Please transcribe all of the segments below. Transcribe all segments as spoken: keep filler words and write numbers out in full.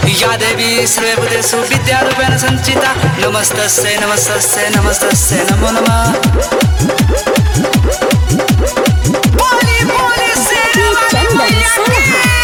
या देवी सर्वभूतेषु विद्यारूपेण संस्थिता नमस्तस्यै नमस्तस्यै नमस्तस्यै नमो नमः। बोली बोली शेरावाली मैया की।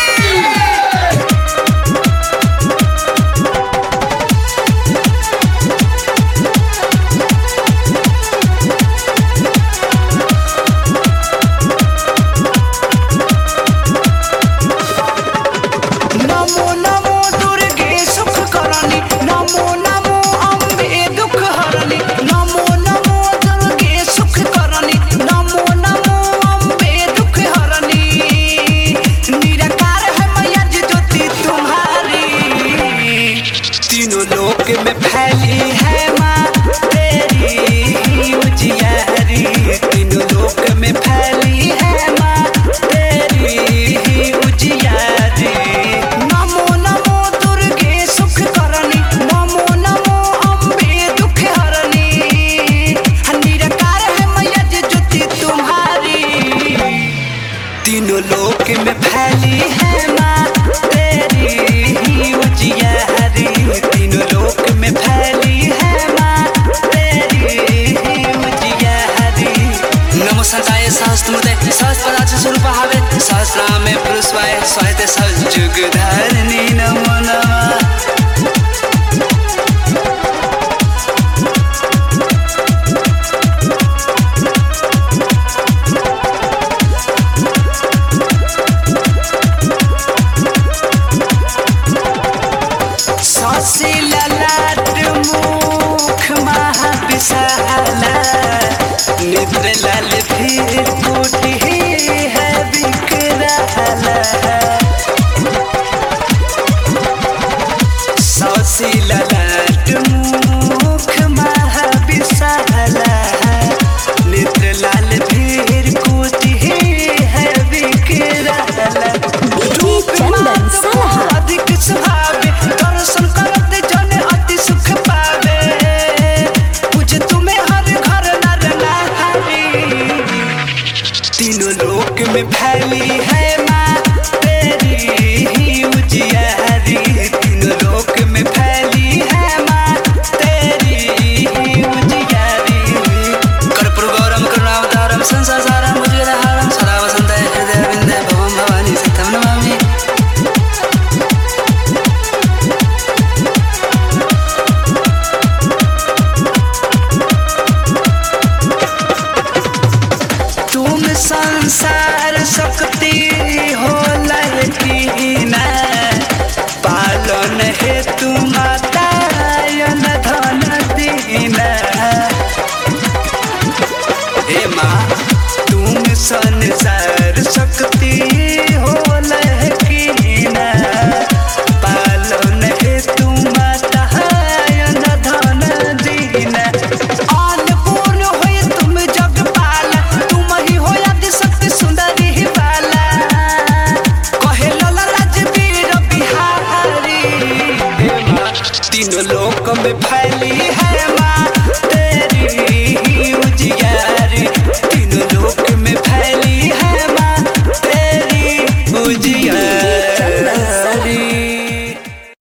नमो नमो दुर्गे सुख करनी, नमो नमो अम्बे दुख हरनी, नमो नमो दुर्गे सुख करनी, नमो नमो अम्बे दुख हरनी। निराकार है मैया जी ज्योति तुम्हारी, तीनों लोक में फैली है माँ तेरी उजियारी, तीनों लोक में फैली है माँ तेरी उजियारी। नमो नमो दुर्गे सुख करनी, नमो नमो अम्बे दुख हरनी। निराकार है मैया जी ज्योति तुम्हारी, तीनों लोक में फैली है माँ तेरी उजियारी, तीनों लोक में फैली है माँ तेरी उजियारी। नमो संताय सहस्त्रमुदे सहस्रपदार्थ स्वरूप भावे सहस्रामे पुरुषवाय स्वायते सजुग धरणी नमो नमः। शशि ललाट मुख महाविशाला, नेत्र लाल फिर कोटि है विकराला। शशि ललाट मुख महाविशाला, नेत्र लाल फिर कोटि है विकराला। रूप मात्र अधिक सुहावे, दर्शन करते जने अति सुख पावे। पूजे तुम्हें हर घर नर नारी, तीनों लोक में फैली है माँ तेरी उजियारी, तीनों लोक में फैली है माँ तेरी उजियारी। कर्पूरगौरम करुणावतारम संसार सारम भुजगेन्द्रहारम सदा वसन्ते हृदय विन्दे भवं भवानी सत्यं नमामि। तुम संसार शक्ति हो लड़कीना, पालन है तुम माता धन दीना। हे माँ तुम संसार शक्ति